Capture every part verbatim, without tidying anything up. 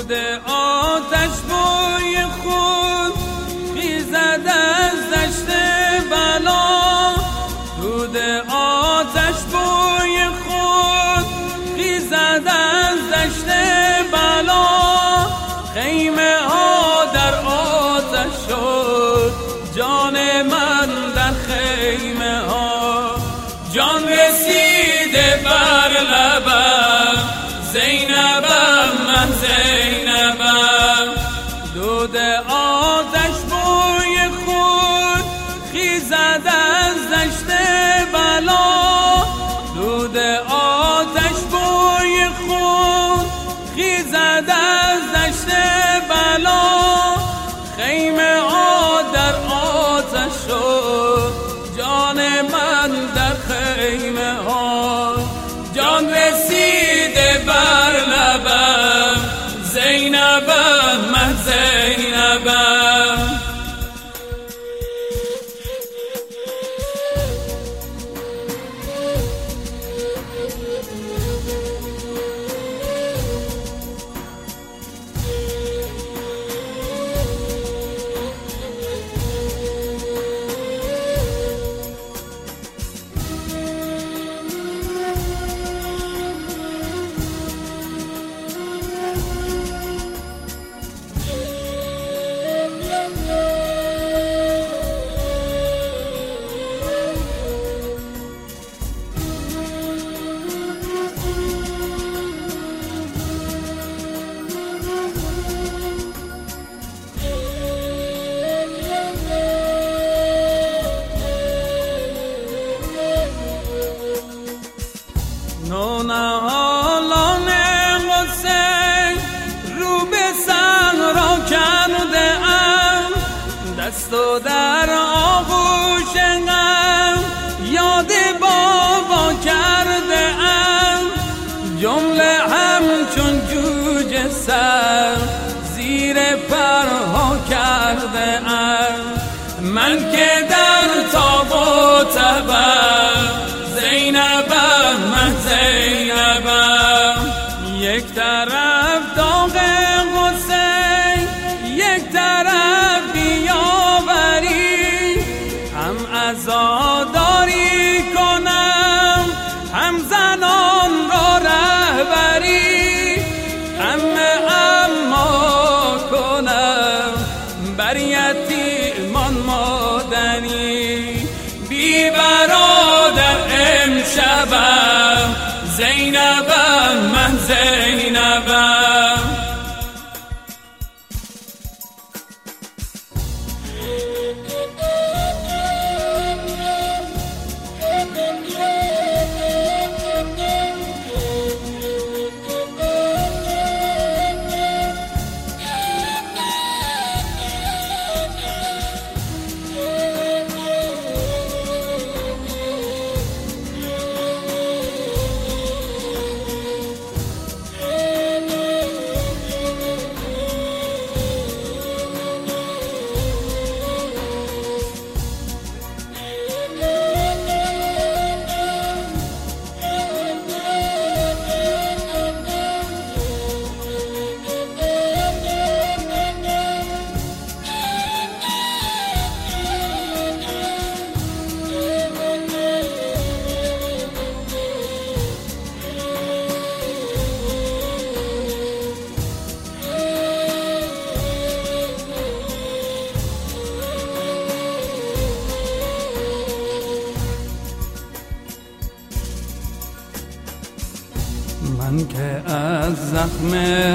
دود آتش بوی خون خیزد از دشت بلا، دود آتش بوی خون خیزد از دشت بلا. خیمه ها در آتش شد، جان من در خیمه ها، جان رسیده بر لبم، زینبم من زینبم. دود آتش بوی خون خیزد از دشت بلا، دود آتش بوی خون خیزد از دشت بلا. خیمه ها در آتش شد، جان من در خیمه ها، جان رسیده بر لبم، زینبم من زینبم. نونهالان حسین رو به صحرا کرده ام، دست و در آغوش غم یاد بابا کرده ام. جمله همچون جوجه سر زیر پرها کرده ام، من که در تاب و تبم، زینبم من زینبم. یک طرف داغ حسین، یک طرف بیاوری، هم عزاداری کنم، هم زنان را رهبری، همه اما کنم بر یتیمان مادری. بی برادر امشبم، زینبم من زینبم. من که از زخم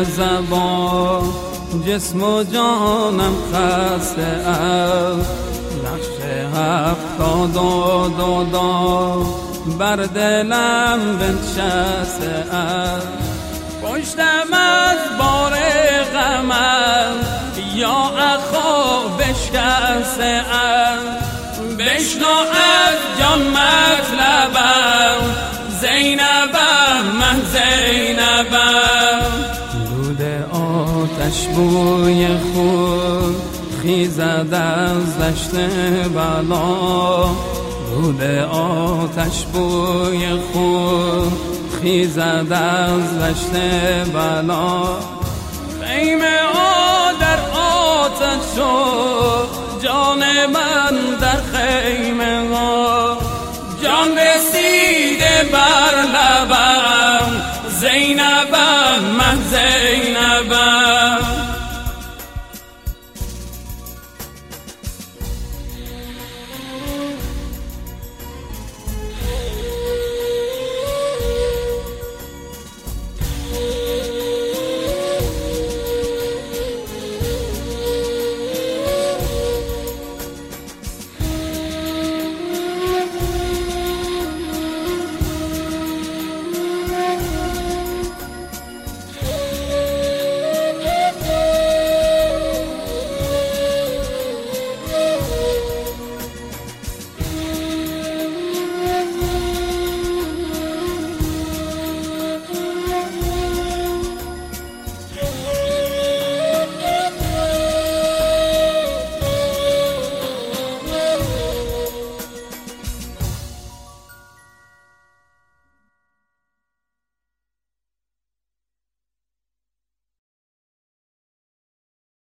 زبان جسم و جانم خسته ام، نقش هفتاد و دو دو بر دلم بنشسته ام. پشتم از بار غمم یا اخا بشکسته ام، بشنو از جان مطلبم، زینبم من زینبم. دود آتش بوی خون خیزد از دشت بلا، دود آتش بوی خون خیزد از دشت بلا. خیمه ها در آتش شد، جان من در خیمه ها